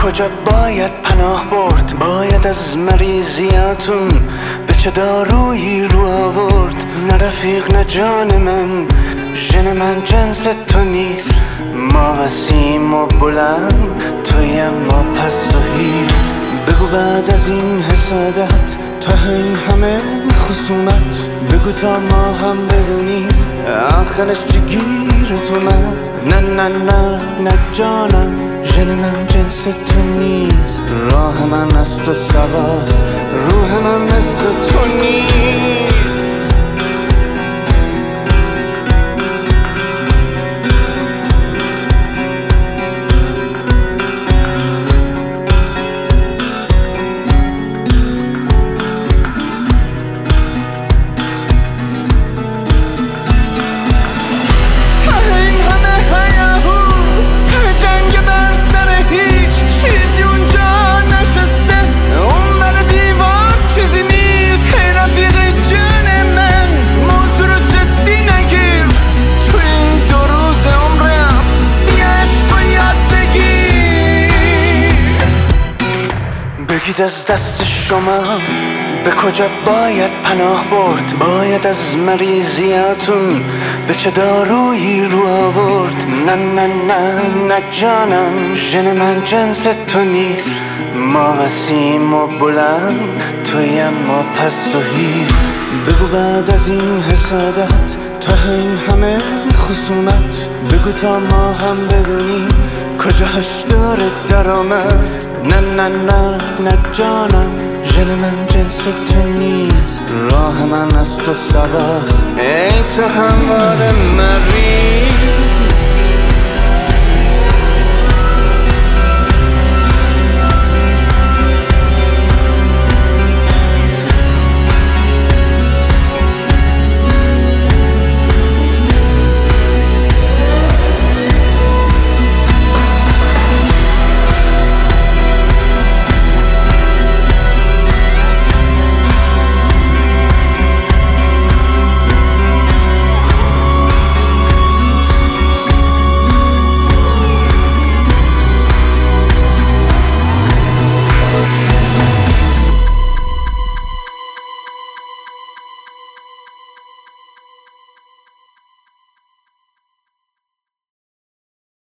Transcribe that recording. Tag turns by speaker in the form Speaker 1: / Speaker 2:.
Speaker 1: کجا باید پناه برد؟ باید از مریضیاتون به چه دارویی رو آورد؟ نه رفیق نه جان من، ژن من جنس تو نیست. ما وسیم و بلند، توی ما پست و هیز. بگو بعد از این حسادت، تا این همه خصومت، بگو تا ما هم بدونیم آخرش چی گیرت اومد. نه نه نه نه جانم، ژن من جنس تو نیست. راه من از تو سواست، روح من مثل تو نیست. بگید از دست شما به کجا باید پناه برد؟ باید از مریضیاتون به چه دارویی رو آورد؟ نه نه نه نه جانم، ژن من جنس تو نیست. ما وسیم و بلند، توی ما پست و هیز. بگو بعد از این حسادت، تا این همه خصومت، بگو تا ما هم بدونیم کجاش داره درآمد. نه نه نه نه جانم، ژن من جنس تو نیست. راه من از تو سواست، ای تو همواره مریض.